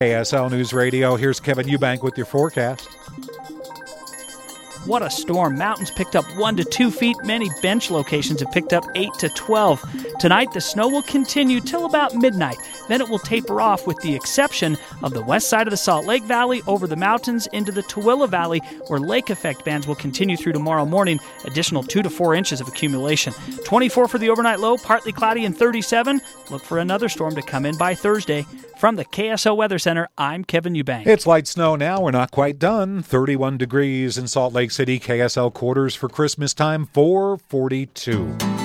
KSL News Radio, here's Kevin Eubank with your forecast. What a storm. Mountains picked up 1 to 2 feet. Many bench locations have picked up 8 to 12. Tonight, the snow will continue till about midnight. Then it will taper off with the exception of the west side of the Salt Lake Valley over the mountains into the Tooele Valley, where lake effect bands will continue through tomorrow morning. Additional 2 to 4 inches of accumulation. 24 for the overnight low, partly cloudy and 37. Look for another storm to come in by Thursday. From the KSL Weather Center, I'm Kevin Eubank. It's light snow now. We're not quite done. 31 degrees in Salt Lake City. KSL quarters for Christmas time, 4:42.